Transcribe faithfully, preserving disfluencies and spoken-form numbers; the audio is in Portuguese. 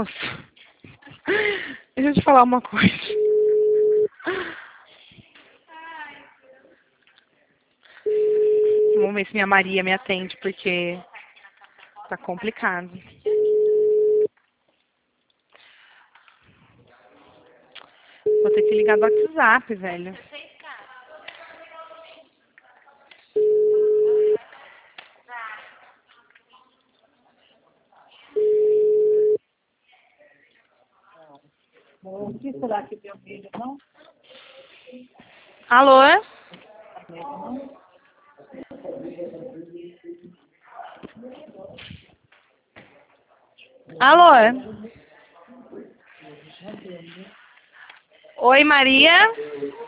moço, deixa eu te falar uma coisa. Vamos ver se minha Maria me atende, porque tá complicado. Vou ter que ligar do WhatsApp, velho. O que será que meu filho não? Alô? Alô? Oi, Maria?